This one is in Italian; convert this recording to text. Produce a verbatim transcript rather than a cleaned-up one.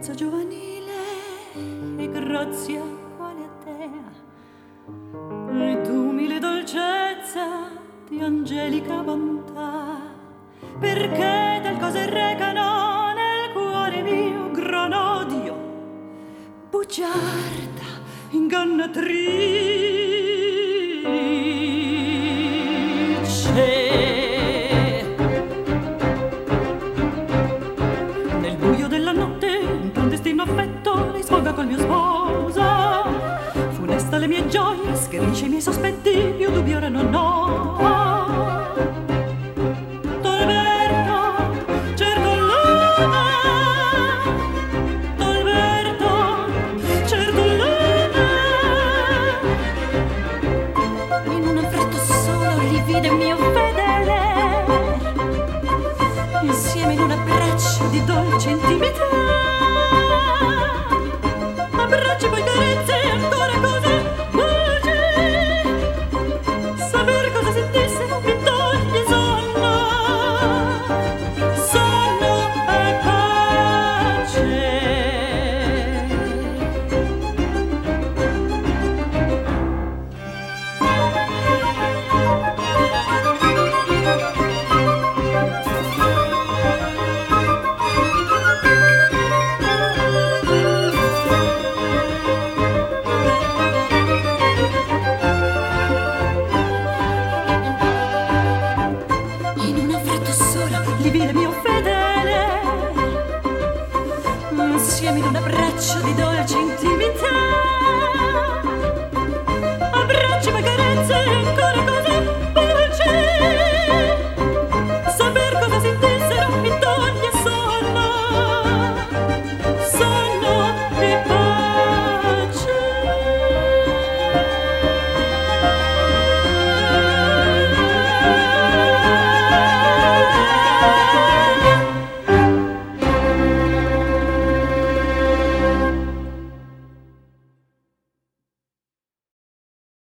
bellezza giovanile e grazia quale a te, ed umile dolcezza di angelica bontà, perché tal cose recano nel cuore mio gran odio, bugiarda, ingannatrice. Nel buio della notte un clandestino affetto lei sfoga col mio sposo, funesta le mie gioie, schernisce i miei sospetti, più dubbio ora non ho. Tolberto, certo l'una, Tolberto, certo l'una. In un affretto solo li vide mio fedele, insieme in un abbraccio di dolce intimità, abbracci poi carezze e ancora cose bugie, saper cosa sentisse mi toglie sonno, sonno e pace. Livide mio fedele, insieme in un abbraccio di dolce intimità,